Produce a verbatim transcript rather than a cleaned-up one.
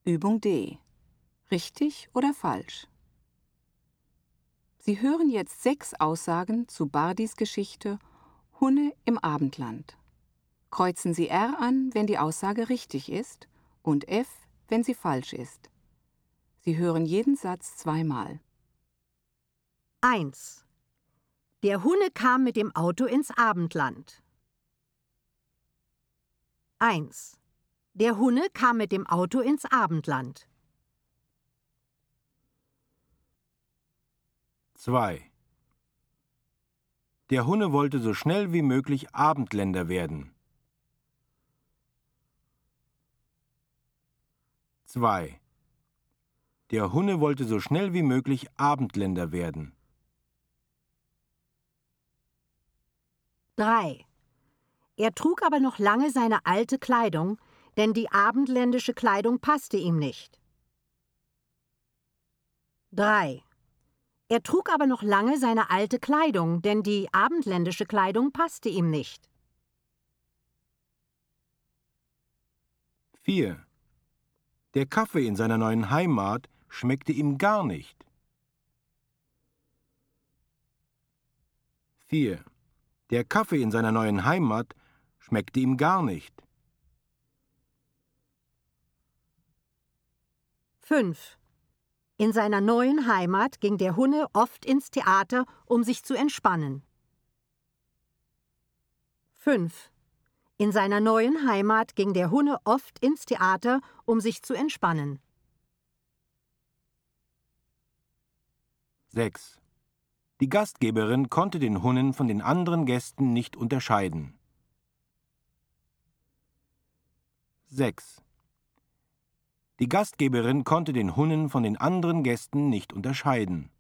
Übung D. Richtig oder falsch? Sie hören jetzt sechs Aussagen zu Bardis Geschichte Hunne im Abendland. Kreuzen Sie R an, wenn die Aussage richtig ist, und F, wenn sie falsch ist. Sie hören jeden Satz zweimal. eins. Der Hunne kam mit dem Auto ins Abendland. eins. Der Hunne kam mit dem Auto ins Abendland. zwei. Der Hunne wollte so schnell wie möglich Abendländer werden. zwei. Der Hunne wollte so schnell wie möglich Abendländer werden. drei. Er trug aber noch lange seine alte Kleidung, denn die abendländische Kleidung passte ihm nicht. drei. Er trug aber noch lange seine alte Kleidung, denn die abendländische Kleidung passte ihm nicht. vier. Der Kaffee in seiner neuen Heimat schmeckte ihm gar nicht. vier. Der Kaffee in seiner neuen Heimat schmeckte ihm gar nicht. fünf. In seiner neuen Heimat ging der Hunne oft ins Theater, um sich zu entspannen. fünf. In seiner neuen Heimat ging der Hunne oft ins Theater, um sich zu entspannen. sechs. Die Gastgeberin konnte den Hunnen von den anderen Gästen nicht unterscheiden. sechs. Die Gastgeberin konnte den Hunnen von den anderen Gästen nicht unterscheiden.